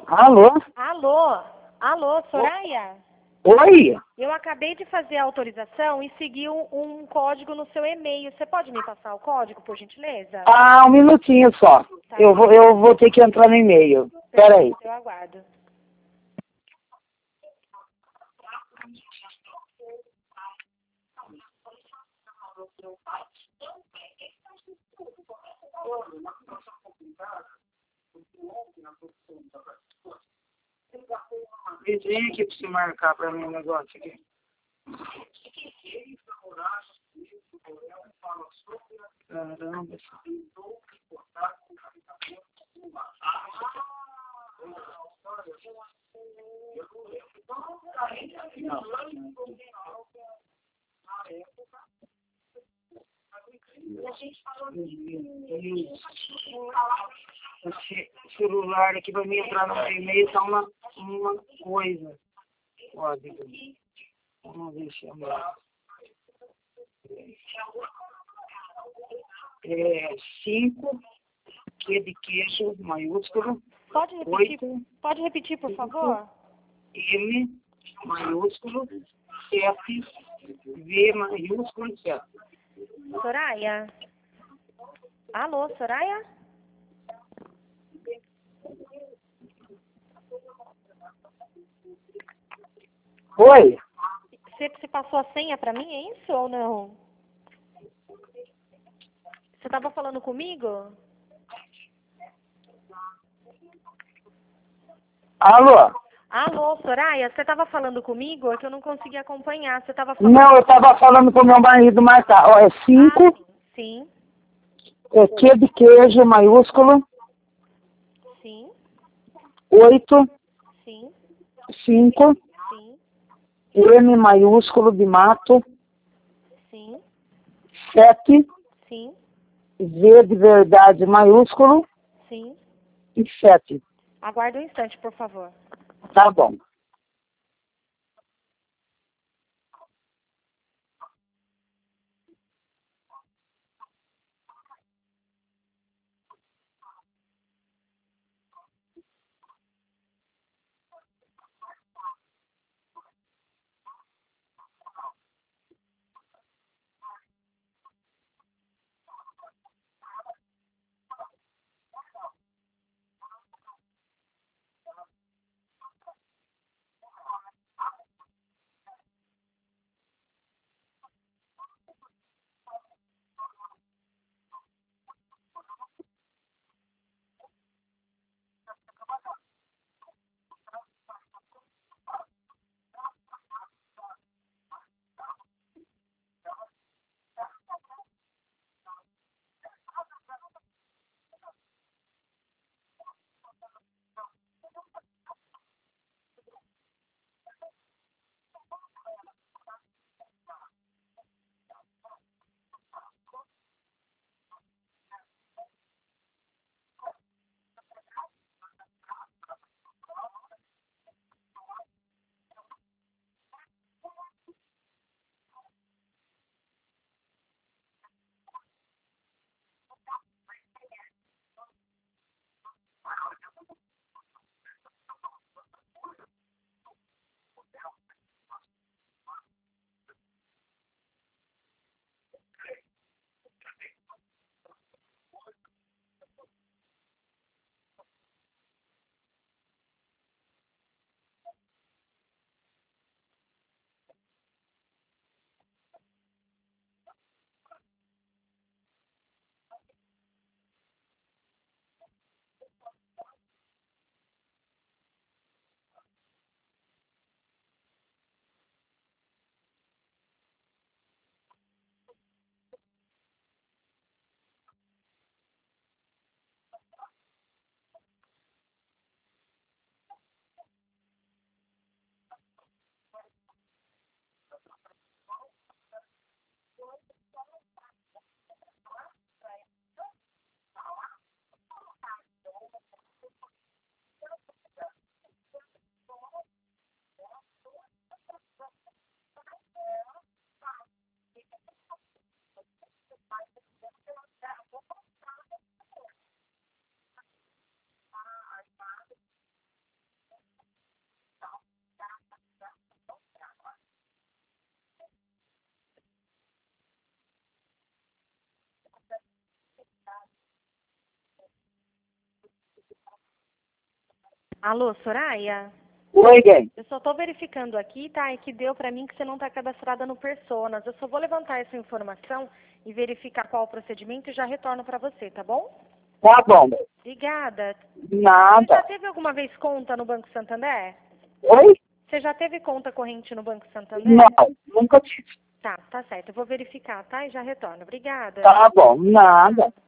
Alô? Alô? Alô, Soraya? Oi? Eu acabei de fazer a autorização e segui um código no seu e-mail. Você pode me passar o código, por gentileza? Ah, um minutinho só. Tá. Eu vou ter que entrar no e-mail. Espera aí. Eu aguardo. Vem aqui pra você marcar pra mim o negócio aqui. Caramba. Esse celular aqui pra mim entrar no meu e-mail tá uma coisa. Código. Vamos ver se é mais. É 5, Q de queijo, maiúsculo. Pode repetir, por favor? M, maiúsculo, 7, V, maiúsculo, 7. Soraya? Alô, Soraya? Oi? Você passou a senha pra mim, é isso ou não? Você estava falando comigo? Alô? Alô, Soraya, você estava falando comigo? É que eu não consegui acompanhar. Você estava falando... Não, eu estava falando com meu marido mais tarde. Ó, é 5, Sim, é Q de queijo, maiúsculo, sim, 8, sim, 5, sim, M maiúsculo de mato, sim, 7, sim, V de verdade maiúsculo sim. e 7. Aguarde um instante, por favor. Tá bom. Alô, Soraya? Oi, bem. Eu só tô verificando aqui, tá? E que deu pra mim que você não tá cadastrada no Personas. Eu só vou levantar essa informação e verificar qual o procedimento e já retorno pra você, tá bom? Tá bom, bem. Obrigada. Você já Nada. teve alguma vez conta no Banco Santander? Oi? Você já teve conta corrente no Banco Santander? Não, nunca tive. Tá certo. Eu vou verificar, tá? E já retorno. Obrigada. Tá bom, nada.